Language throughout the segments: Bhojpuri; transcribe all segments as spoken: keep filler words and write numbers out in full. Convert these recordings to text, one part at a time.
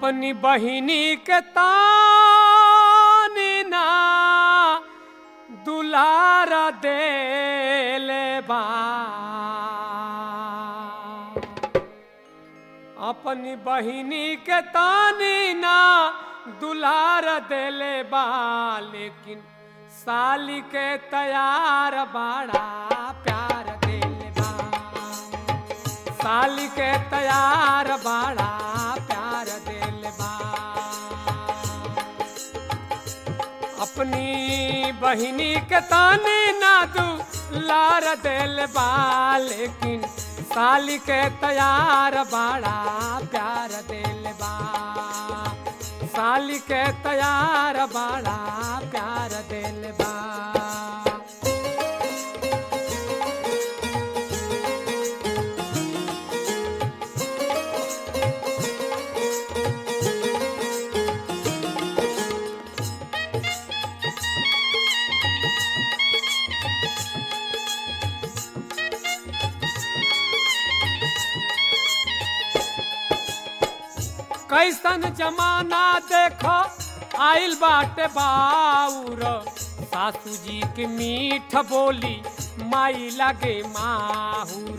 अपनी बहिनी के तानी ना दुलार देले बा अपनी बहिनी के तानी ना दुलार देले बा लेकिन साली के तैयार बड़ा प्यार देले बा साली के तैयार बड़ा प्यार देले बा अपनी बहिनी के तानी ना दुलार देले बा लेकिन साली के तैयार बड़ा प्यार देले बा साली के तैयार बड़ा प्यार देले बा कैसन जमाना देखो आइल बाटे बाउर सासू जी के मीठ बोली माई लगे माहुर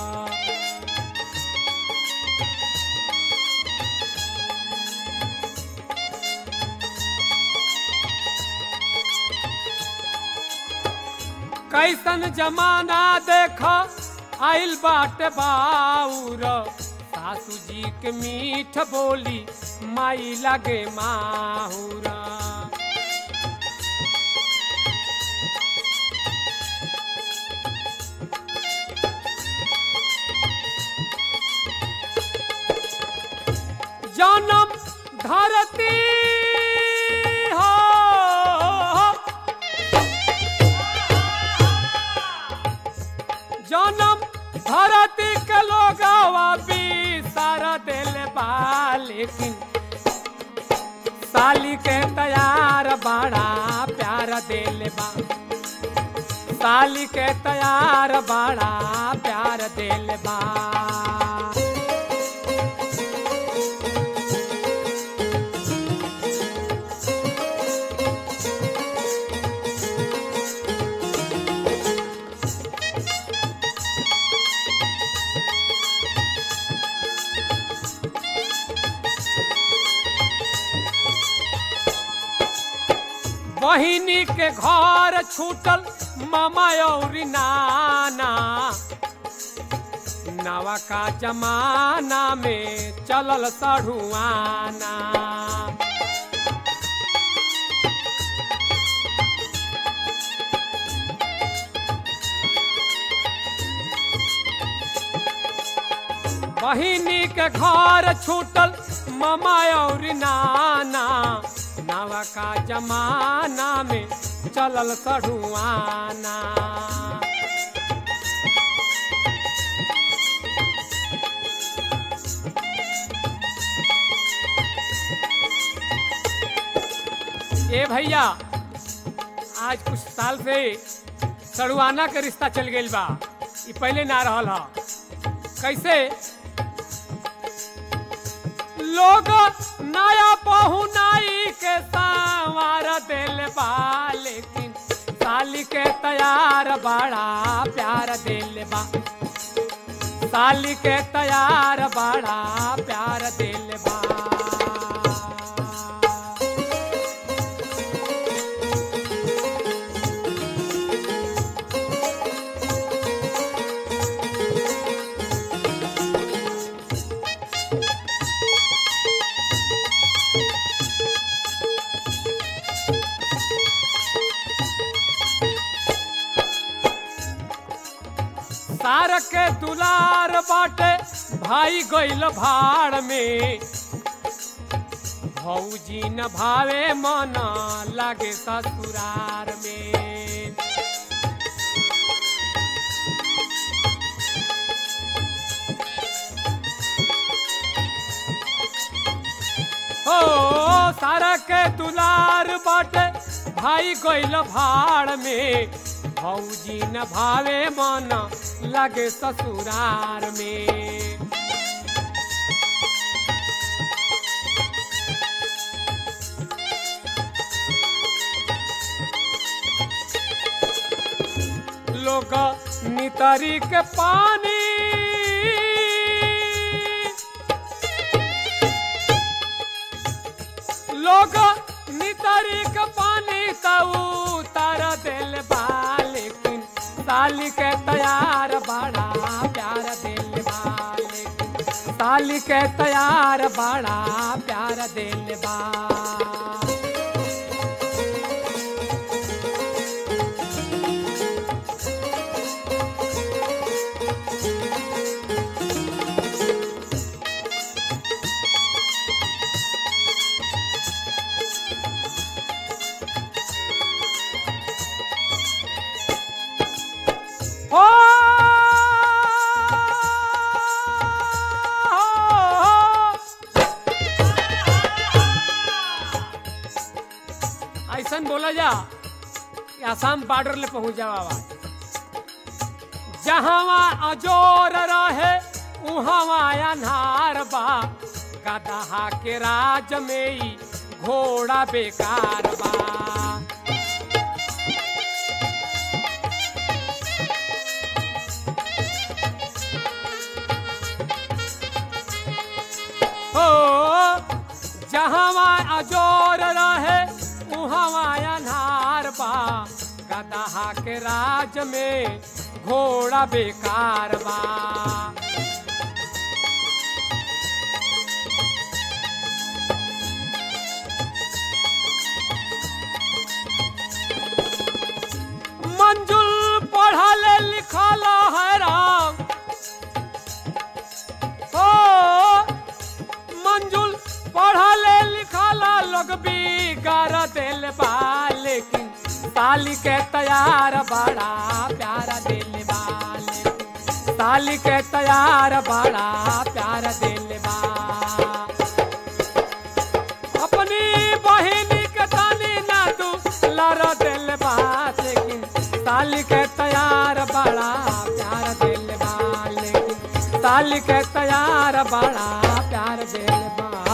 कैसन जमाना देखो आइल बाटे बाउर सासू जी के मीठ बोली माई लगे माहुरा जन्म धरती हो जन्म धरती के लोग सारा देले बा लेकिन साली के तैयार बड़ा प्यार देले बा साली के तैयार बड़ा प्यार देले बा बहिनी के घर छूटल मामा और नाना नवा का जमाना में चलल सढ़ुआना बहिनी के घर छूटल मामा और नाना नवा का जमाना में चलल सढ़ुआना ए भैया आज कुछ साल से सढ़ुआना के रिश्ता चल गइल बा ये पहले ना रहल हा कैसे लोग नया पहुनाई के संवार देले बा लेकिन साली के तैयार बड़ा प्यार देले बा साली के तैयार बड़ा प्यार देले बा सार के दुलार बाटे भाई गइल भाड़ में भौजी न भावे मन लागे ससुरार में हो सारा के दुलार बाटे भाई गइल भाड़ में भौजी न भावे मन लगे ससुरार में लोग नितरी के पानी लोग नितरी के पानी तऊ तार दिल बा लेकिन साली के तैयार बड़ा प्यार दिल बा लेकिन साली के तैयार बड़ा प्यार दिल बा हो ऐसन बोला जा कि आसाम बॉर्डर ले पहुंच जाओ आवाज जहां अजोर रहे उहां अन्हार बा गदहा के राज में ही घोड़ा बेकार बा हो जहां अजोर रहे उहां अन्हार बा गदहा के राज में घोड़ा बेकार बा मंजुल पढ़ल लिखल है राम हो मंजुल पढ़ल लिखल लोग बिगाड़ दिल बा लेकिन साली के तैयार बड़ा प्यारा दिल बा लेकिन साली के तैयार बड़ा प्यारा दिल बा अपनी बहिनी के तानी ना तू लड़ दिल बा लेकिन साली के तैयार बड़ा प्यार दिल बा लेकिन साली के तैयार बड़ा प्यार दिल बा।